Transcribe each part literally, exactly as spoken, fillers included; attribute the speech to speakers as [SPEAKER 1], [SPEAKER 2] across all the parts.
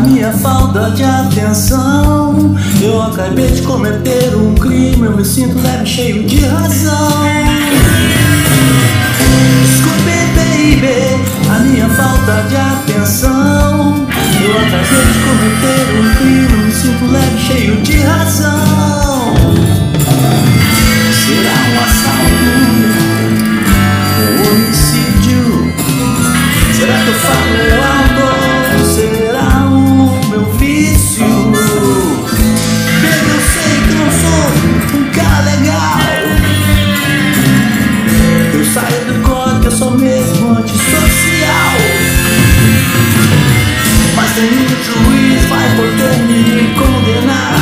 [SPEAKER 1] minha falta de atenção. Eu acabei de cometer um crime, eu me sinto leve, cheio de razão. Desculpe, baby, a minha falta de atenção. Eu acabei de cometer um crime, eu me sinto leve, cheio de razão. Será um assalto? Um homicídio? Será que eu falo alto? Será o meu vício? Baby, eu sei que não sou um cara legal. Eu saio do código, eu sou mesmo antissocial. Mas nenhum juiz vai poder me condenar.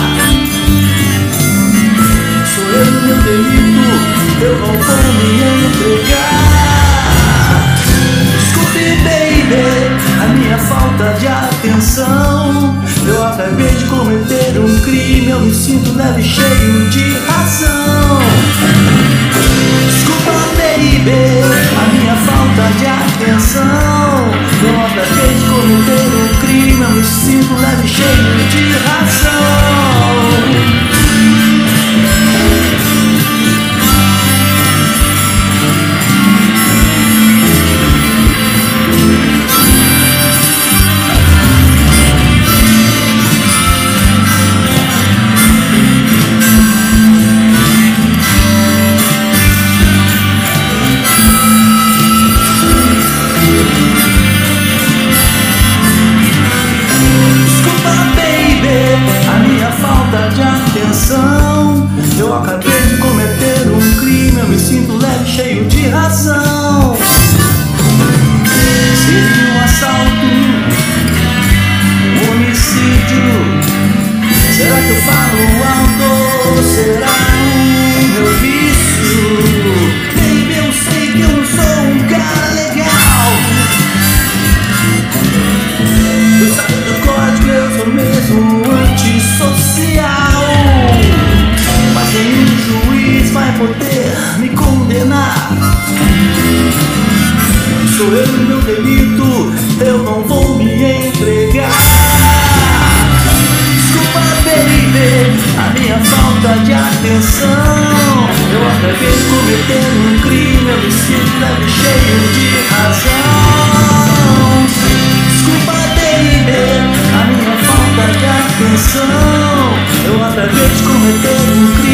[SPEAKER 1] Sou eu no meu delito, eu não vou me entregar. Desculpe, baby, a minha falta de atenção. Eu acabei de cometer um crime, eu me sinto leve, cheio de razão. Desculpa, baby, a minha falta de atenção. Eu acabei de cometer um crime, eu me sinto leve, cheio de razão. Eu acabei de cometer um crime, eu me sinto leve, cheio de razão. Seria um assalto, um homicídio? Será que eu falo alto? Será o meu vício? Baby, eu sei que eu não sou um cara legal. Eu saio do código, eu sou mesmo antissocial. Mas nenhum juiz vai poder me condenar. Sou eu no meu delito, eu não vou me entregar. Desculpa, baby, a minha falta de atenção. Eu acabei de cometer um crime, eu me sinto leve, cheio de razão. Desculpa, baby, a minha falta de atenção. Eu acabei de cometer um crime.